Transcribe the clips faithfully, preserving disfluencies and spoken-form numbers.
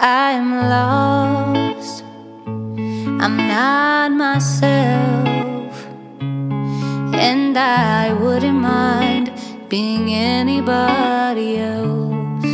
I am lost, I'm not myself, and I wouldn't mind being anybody else.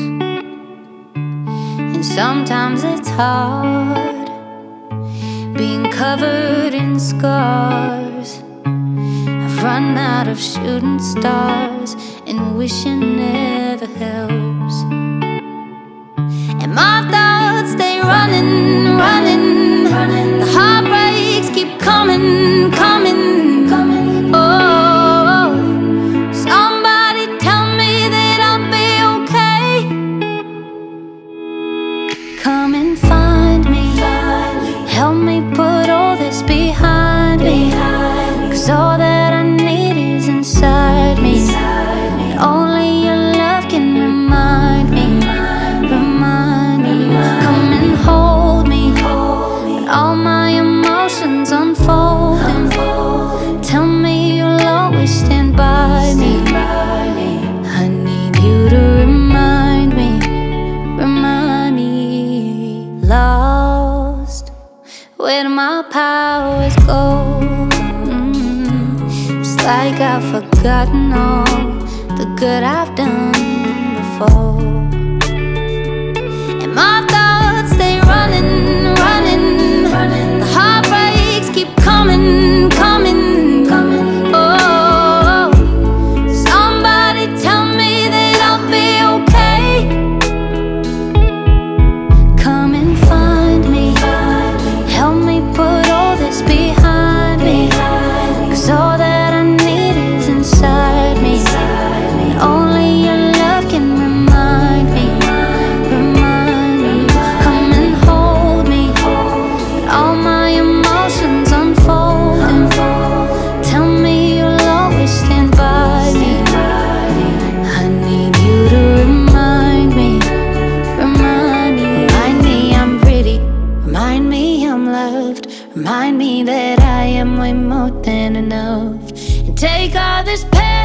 And sometimes it's hard being covered in scars. I've run out of shooting stars and wishing never helps. And my thoughts, they running, running, running. The heartbreaks keep coming, coming, coming. Oh, somebody tell me that I'll be okay. Come and find me, help me put all this behind me, 'cause all that I need is inside me. And only your love can remind me, remind me. Come and hold me, when all my emotions unfolding. Tell me you'll always stand by me. I need you to remind me, remind me. Lost, where do my powers go? Mm, it's like I've forgotten all the good I've done before. And my thoughts, they running, running, running. The heartbreaks keep coming, coming, coming. Oh, somebody tell me that I'll be okay. Come and find me, help me put all this behind me, 'cause all that I need is inside me. And only your love can remind me, remind me. Come and hold me, when all my emotions unfolding. Tell me you'll always stand by me. I need you to remind me, remind me. Remind me I'm pretty, remind me I'm loved, remind me that I am way more than enough. And take all this pain